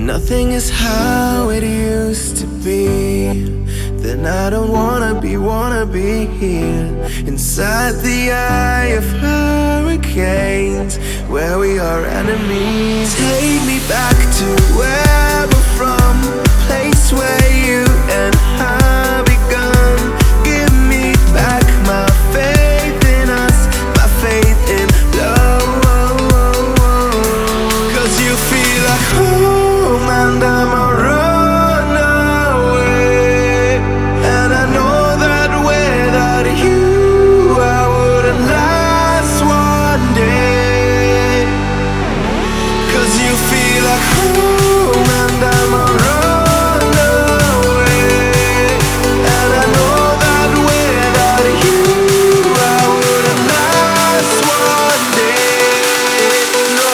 nothing is how it used to be, then I don't wanna be here inside the eye of hurricanes, where we are enemies. Take me back to where we're from, a place where you and I begun. Give me back my faith in us, my faith in love. 'Cause you feel like home and I'm a runaway, and I know that without you I wouldn't last one day. 'Cause you feel like home and I'm a runaway, and I know that without you I wouldn't last one day. No.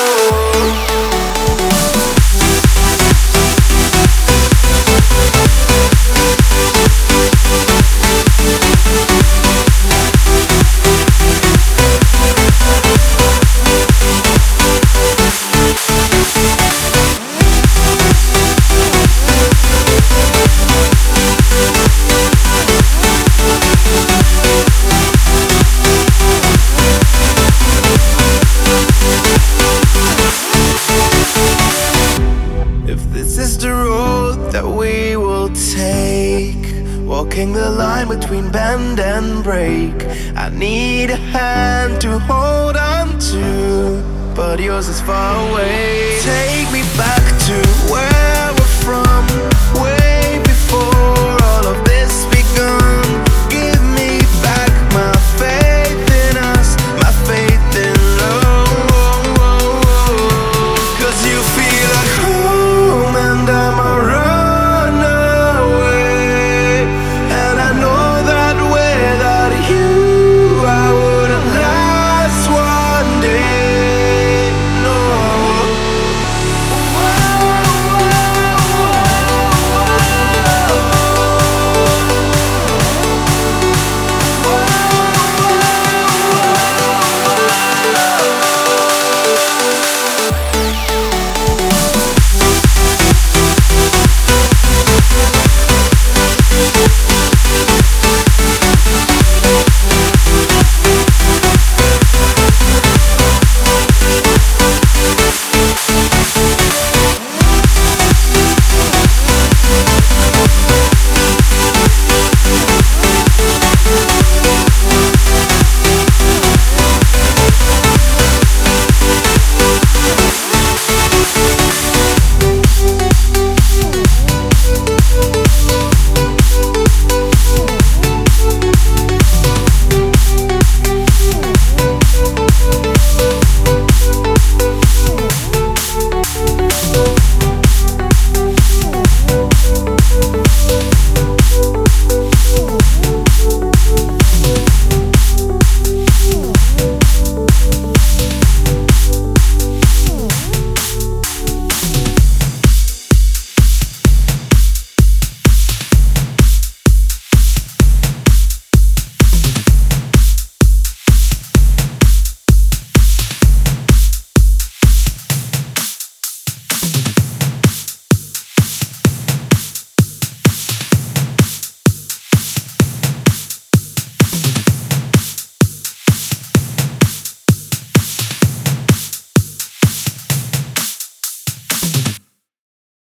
If this is the road that we will take, walking the line between bend and break, I need a hand to hold on to, but yours is far away.